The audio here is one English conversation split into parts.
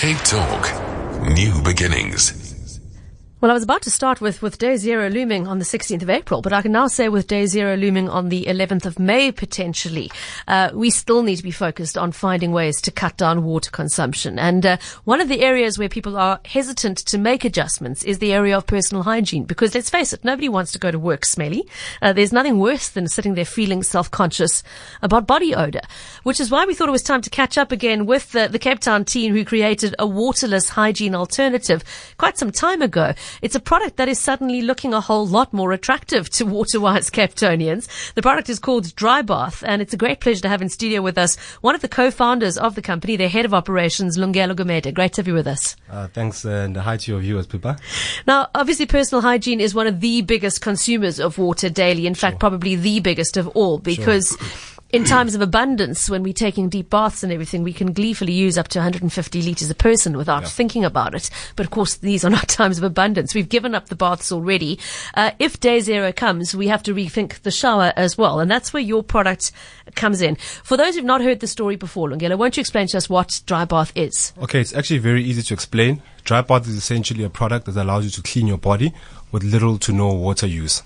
Cape Talk, new beginnings. Well, I was about to start with Day Zero looming on the 16th of April, but I can now say with Day Zero looming on the 11th of May, potentially, we still need to be focused on finding ways to cut down water consumption. And one of the areas where people are hesitant to make adjustments is the area of personal hygiene, because let's face it, nobody wants to go to work smelly. There's nothing worse than sitting there feeling self-conscious about body odor, which is why we thought it was time to catch up again with the Cape Town team who created a waterless hygiene alternative quite some time ago. It's a product that is suddenly looking a whole lot more attractive to water-wise Cape Townians. The product is called Dry Bath, and it's a great pleasure to have in studio with us one of the co-founders of the company, their head of operations, Lungelo Gumede. Great to have you with us. Thanks, and hi to your viewers, Pippa. Now, obviously, personal hygiene is one of the biggest consumers of water daily. In fact, probably the biggest of all, because in times of abundance, when we're taking deep baths and everything, we can gleefully use up to 150 litres a person without thinking about it. But of course, these are not times of abundance. We've given up the baths already. If Day Zero comes, we have to rethink the shower as well. And that's where your product comes in. For those who've not heard the story before, Lungelo, won't you explain to us what Dry Bath is? Okay, it's actually very easy to explain. Dry Bath is essentially a product that allows you to clean your body with little to no water use.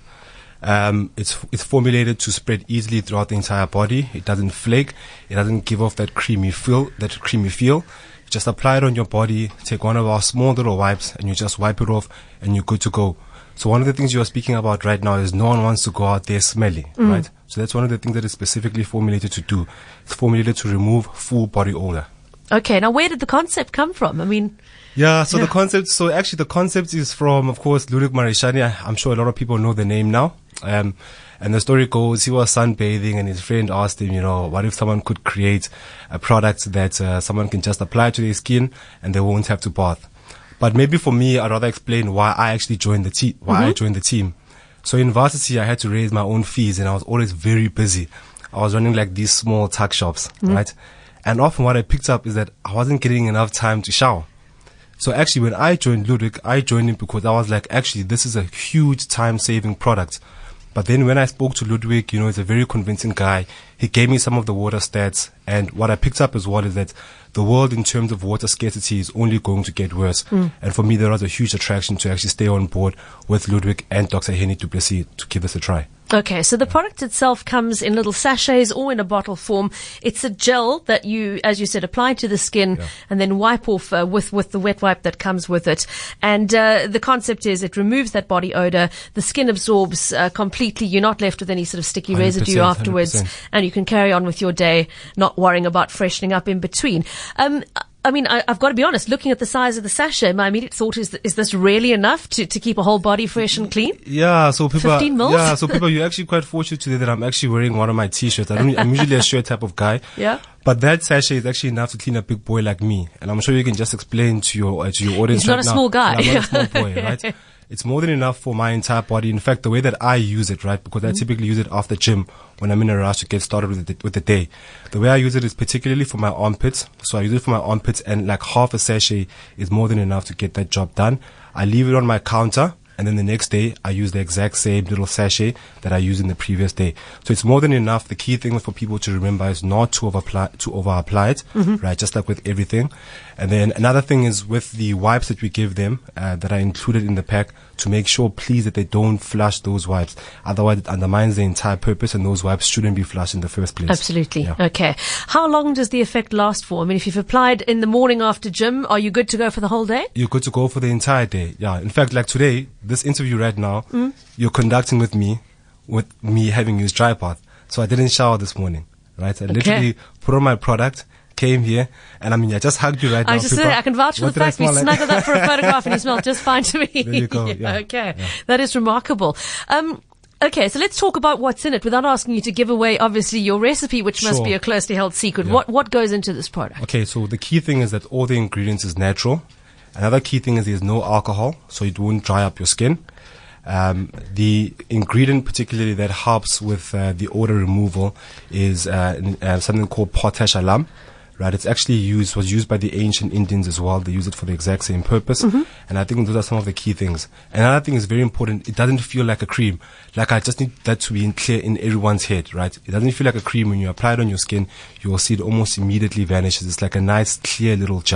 It's formulated to spread easily throughout the entire body. It doesn't flake. It doesn't give off that creamy feel. You just apply it on your body, take one of our small little wipes, and you just wipe it off, and you're good to go. So one of the things you are speaking about right now is no one wants to go out there smelly, right? So that's one of the things that is specifically formulated to do. It's formulated to remove full body odor. Okay, now where did the concept come from? I mean... The concept is from, of course, Ludwig Marishani. I'm sure a lot of people know the name now. And the story goes, he was sunbathing and his friend asked him, what if someone could create a product that someone can just apply to their skin and they won't have to bath. But maybe for me, I'd rather explain why I actually joined the team, I joined the team. So in varsity, I had to raise my own fees and I was always very busy. I was running like these small tuck shops, right? And often what I picked up is that I wasn't getting enough time to shower. So actually, when I joined Ludwig, I joined him because I was like, actually, this is a huge time-saving product. But then when I spoke to Ludwig, he's a very convincing guy. He gave me some of the water stats. And what I picked up as well is that the world in terms of water scarcity is only going to get worse. And for me, there was a huge attraction to actually stay on board with Ludwig and Dr. Henny du Plessis to give this a try. Okay, so the product itself comes in little sachets or in a bottle form. It's a gel that you, as you said, apply to the skin and then wipe off with the wet wipe that comes with it. And the concept is it removes that body odor. The skin absorbs completely. You're not left with any sort of sticky residue afterwards. 100%. And you can carry on with your day, not worrying about freshening up in between. I mean, I've got to be honest, looking at the size of the sachet, my immediate thought is this really enough to keep a whole body fresh and clean? Yeah, so people, 15 mils? You're actually quite fortunate today that I'm actually wearing one of my t-shirts. I'm usually a shirt type of guy. Yeah. But that sachet is actually enough to clean a big boy like me. And I'm sure you can just explain to your audience. He's not a small guy. I'm not a small boy, right? It's more than enough for my entire body. In fact, the way that I use it, right, because I typically use it after gym when I'm in a rush to get started with the day. The way I use it is particularly for my armpits. So I use it for my armpits, and like half a sachet is more than enough to get that job done. I leave it on my counter, and then the next day I use the exact same little sachet that I used in the previous day. So it's more than enough. The key thing for people to remember is not to over apply it, right? Just like with everything. And then another thing is with the wipes that we give them, that are included in the pack, to make sure, please, that they don't flush those wipes. Otherwise, it undermines the entire purpose, and those wipes shouldn't be flushed in the first place. Absolutely. Yeah. Okay. How long does the effect last for? I mean, if you've applied in the morning after gym, are you good to go for the whole day? You're good to go for the entire day. Yeah. In fact, like today, this interview right now, you're conducting with me having used Dry Bath. So I didn't shower this morning, right? I literally put on my product, came here, and I just hugged you right now. I can vouch for the fact we snuggled up for a photograph and you smelled just fine to me. There you go. Yeah. Okay. Yeah. That is remarkable. Okay, so let's talk about what's in it without asking you to give away, obviously, your recipe, which must be a closely held secret. Yeah. What goes into this product? Okay, so the key thing is that all the ingredients is natural. Another key thing is there's no alcohol, so it won't dry up your skin. The ingredient particularly that helps with the odor removal is something called potash alum. Right, it's actually was used by the ancient Indians as well. They use it for the exact same purpose. And I think those are some of the key things. Another thing is very important. It doesn't feel like a cream. Like, I just need that to be clear in everyone's head, right? It doesn't feel like a cream. When you apply it on your skin, you will see it almost immediately vanishes. It's like a nice, clear little gel.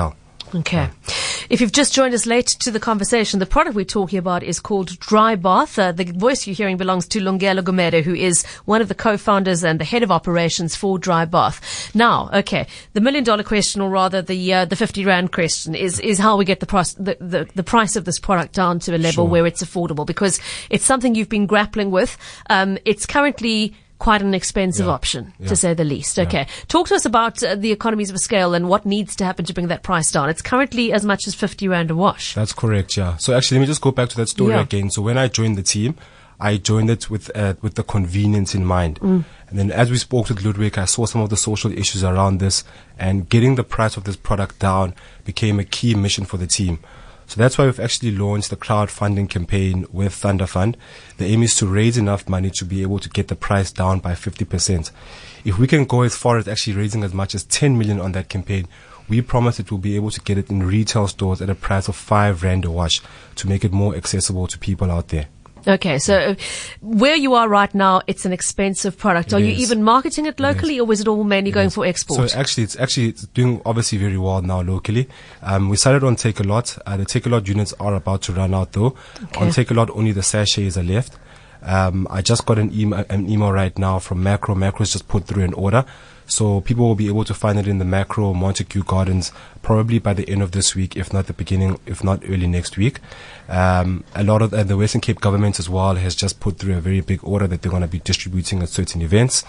Okay. If you've just joined us late to the conversation, the product we're talking about is called Dry Bath. The voice you're hearing belongs to Lungelo Gumede, who is one of the co-founders and the head of operations for Dry Bath. Now, okay, the $1 million question, or rather the 50 Rand question, is how we get the price of this product down to a level where it's affordable, because it's something you've been grappling with. It's currently quite an expensive option, to say the least. Okay. Talk to us about the economies of scale and what needs to happen to bring that price down. It's currently as much as 50 Rand a wash. That's correct, yeah. So actually, let me just go back to that story again. So when I joined the team, I joined it with the convenience in mind. And then as we spoke with Ludwig, I saw some of the social issues around this, and getting the price of this product down became a key mission for the team. So that's why we've actually launched the crowdfunding campaign with Thunder Fund. The aim is to raise enough money to be able to get the price down by 50%. If we can go as far as actually raising as much as 10 million on that campaign, we promise that we'll be able to get it in retail stores at a price of 5 Rand a wash to make it more accessible to people out there. Okay, so where you are right now, it's an expensive product. Are you even marketing it locally, or was it all mainly going for export? So it's doing obviously very well now locally. We started on Takealot. The Takealot units are about to run out though. On Takealot, only the sachets are left. I just got an email right now from Macro. Macro's just put through an order. So people will be able to find it in the Macro Montague Gardens probably by the end of this week, if not the beginning, if not early next week. A lot of the Western Cape government as well has just put through a very big order that they're going to be distributing at certain events.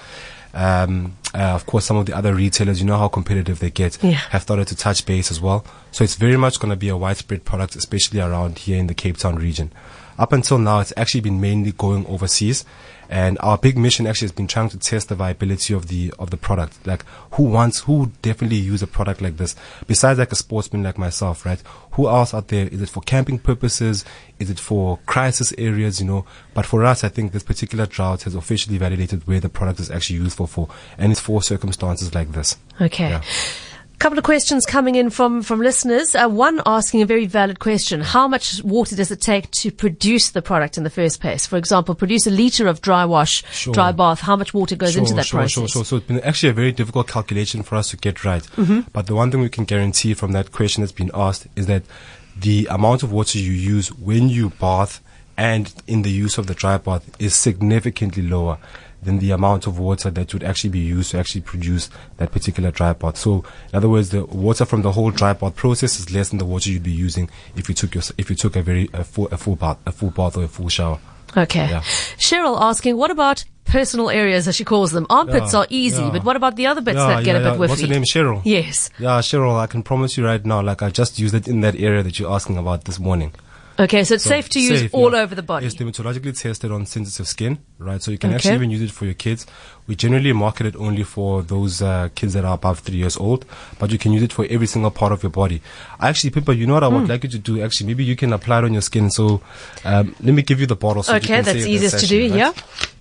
Of course, some of the other retailers, you know how competitive they get, have started to touch base as well. So it's very much going to be a widespread product, especially around here in the Cape Town region. Up until now, it's actually been mainly going overseas. And our big mission actually has been trying to test the viability of the product. Like, who would definitely use a product like this? Besides like a sportsman like myself, right? Who else out there? Is it for camping purposes? Is it for crisis areas, you know? But for us, I think this particular drought has officially validated where the product is actually useful for. And it's for circumstances like this. Okay. Yeah. Couple of questions coming in from listeners. One asking a very valid question. How much water does it take to produce the product in the first place? For example, produce a liter of dry wash, dry bath. How much water goes into that process? So it's been actually a very difficult calculation for us to get right. But the one thing we can guarantee from that question that's been asked is that the amount of water you use when you bath and in the use of the dry bath is significantly lower than the amount of water that would actually be used to actually produce that particular dry bath. So, in other words, the water from the whole dry bath process is less than the water you'd be using if you took a full bath or a full shower. Okay. Yeah. Cheryl asking, what about personal areas, as she calls them? Armpits are easy, but what about the other bits that get a bit whiffy? What's her name, Cheryl? Yes. Yeah, Cheryl, I can promise you right now, like I just used it in that area that you're asking about this morning. Okay, so it's safe to use all over the body. It's dermatologically tested on sensitive skin, right? So you can actually even use it for your kids. We generally market it only for those kids that are above 3 years old, but you can use it for every single part of your body. Actually, Pippa, you know what I would like you to do? Actually, maybe you can apply it on your skin. So let me give you the bottle. So okay, that's easiest to do, right? Yeah.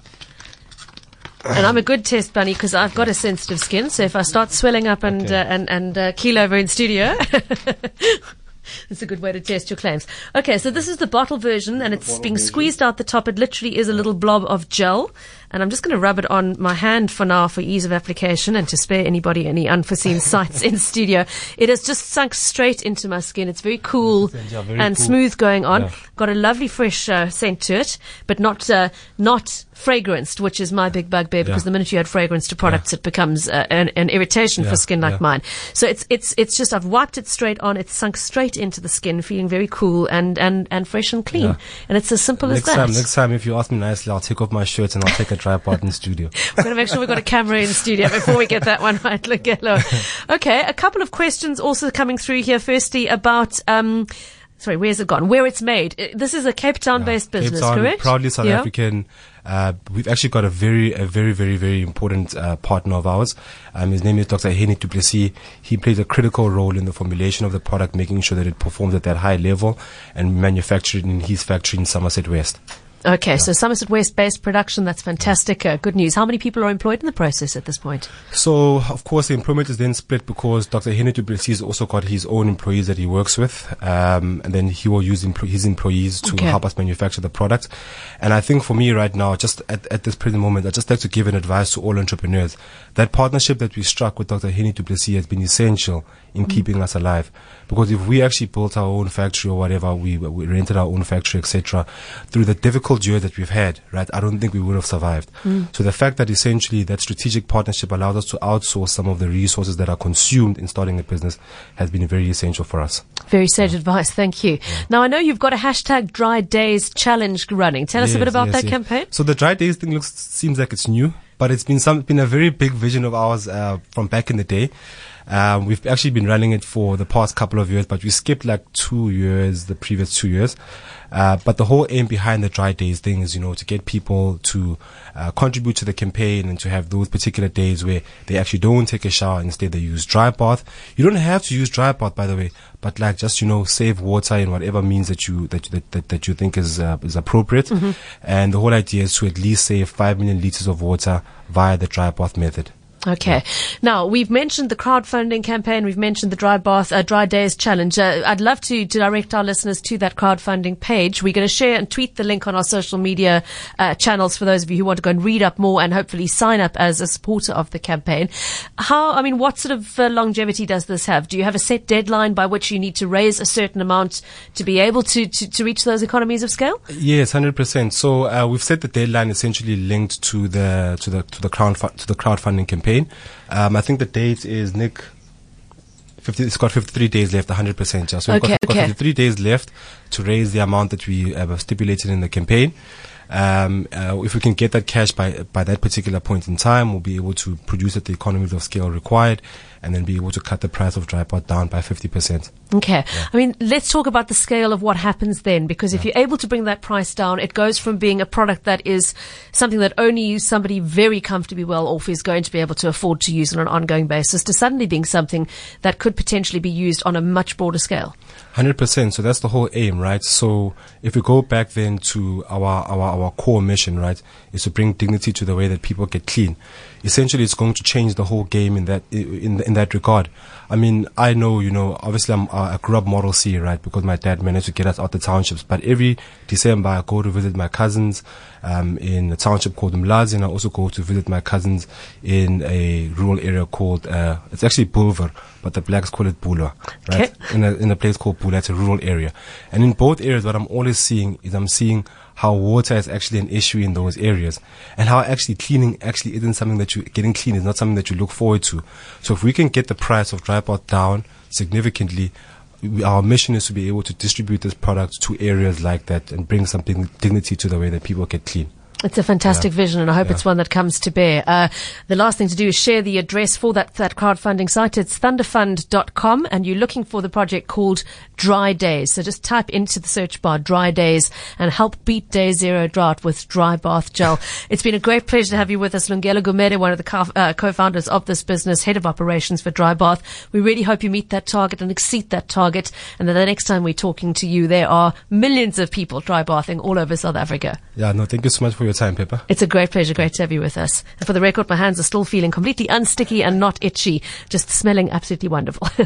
And I'm a good test bunny because I've got a sensitive skin. So if I start swelling up and keel over in studio... It's a good way to test your claims. Okay, so this is the bottle version, and it's being squeezed out the top. It literally is a little blob of gel, and I'm just going to rub it on my hand for now for ease of application and to spare anybody any unforeseen sights in studio. It has just sunk straight into my skin. It's very cool and smooth going on. Yeah. Got a lovely fresh scent to it, but not fragranced, which is my big bugbear, because the minute you add fragrance to products, it becomes an irritation for skin like mine. So it's just, I've wiped it straight on. It's sunk straight into the skin, feeling very cool and fresh and clean. Yeah. And it's as simple as that. Next time, if you ask me nicely, I'll take off my shirt and I'll take a dry bath in the studio. We're going to make sure we've got a camera in the studio before we get that one right. Look, hello. Okay, a couple of questions also coming through here. Firstly, about sorry, where's it gone? Where it's made. This is a Cape Town-based business, Cape Town, correct? Proudly South African. We've actually got a very, very important partner of ours. His name is Dr. Henny du Plessis. He plays a critical role in the formulation of the product, making sure that it performs at that high level, and manufactured in his factory in Somerset West. Okay, so Somerset West-based production, that's fantastic. Good news. How many people are employed in the process at this point? So, of course, the employment is then split because Dr. Henry du Plessis has also got his own employees that he works with, and then he will use his employees to help us manufacture the product. And I think for me right now, just at this present moment, I'd just like to give an advice to all entrepreneurs. That partnership that we struck with Dr. Henry du Plessis has been essential in keeping us alive. Because if we actually built our own factory or whatever, we rented our own factory, etc., through the difficult years that we've had, right, I don't think we would have survived. So the fact that essentially that strategic partnership allows us to outsource some of the resources that are consumed in starting a business has been very essential for us. Very sage advice. Thank you. Now, I know you've got a hashtag Dry Days challenge running. Tell us a bit about that campaign. So the Dry Days thing seems like it's new, but it's been a very big vision of ours from back in the day. We've actually been running it for the past couple of years, but we skipped like 2 years, the previous 2 years. But the whole aim behind the Dry Days thing is, to get people to contribute to the campaign and to have those particular days where they actually don't take a shower. Instead, they use dry bath. You don't have to use dry bath, by the way, but like just, save water in whatever means that you think is appropriate. And the whole idea is to at least save 5 million liters of water via the dry bath method. Okay. Now, we've mentioned the crowdfunding campaign. We've mentioned the Dry Days challenge. I'd love to direct our listeners to that crowdfunding page. We're going to share and tweet the link on our social media channels for those of you who want to go and read up more and hopefully sign up as a supporter of the campaign. What sort of longevity does this have? Do you have a set deadline by which you need to raise a certain amount to be able to reach those economies of scale? Yes, 100%. So we've set the deadline essentially linked to the crowdfunding campaign. I think the date is, Nick, it's got 53 days left, 100%. Yeah. So we've got 53 days left to raise the amount that we have stipulated in the campaign. If we can get that cash by that particular point in time, we'll be able to produce at the economies of scale required and then be able to cut the price of dry pot down by 50%. Okay. Yeah. Let's talk about the scale of what happens then, because if you're able to bring that price down, it goes from being a product that is something that only somebody very comfortably well off is going to be able to afford to use on an ongoing basis to suddenly being something that could potentially be used on a much broader scale. 100%. So that's the whole aim, right? So if we go back then to our core mission, right, is to bring dignity to the way that people get clean. Essentially, it's going to change the whole game in that regard. I know, obviously I grew up Model C, right, because my dad managed to get us out the townships. But every December, I go to visit my cousins in a township called Umlazi, and I also go to visit my cousins in a rural area called, it's actually Bulwer, but the blacks call it Bulwer, right? Okay. In a place called Bulwer, it's a rural area. And in both areas, what I'm always seeing is how water is actually an issue in those areas, and how actually cleaning actually isn't something that getting clean is not something that you look forward to. So if we can get the price of dry pot down significantly, our mission is to be able to distribute this product to areas like that and bring something dignity to the way that people get clean. It's a fantastic vision, and I hope it's one that comes to bear. The last thing to do is share the address for that crowdfunding site. It's thunderfund.com, and you're looking for the project called Dry Days. So just type into the search bar Dry Days and help beat day zero drought with dry bath gel. It's been a great pleasure to have you with us, Lungelo Gumede, one of the co-founders of this business, head of operations for Dry Bath. We really hope you meet that target and exceed that target, and that the next time we're talking to you, there are millions of people dry bathing all over South Africa. Yeah, no, thank you so much for your time, Pepper. It's a great pleasure. Great to have you with us. And for the record, my hands are still feeling completely unsticky and not itchy, just smelling absolutely wonderful.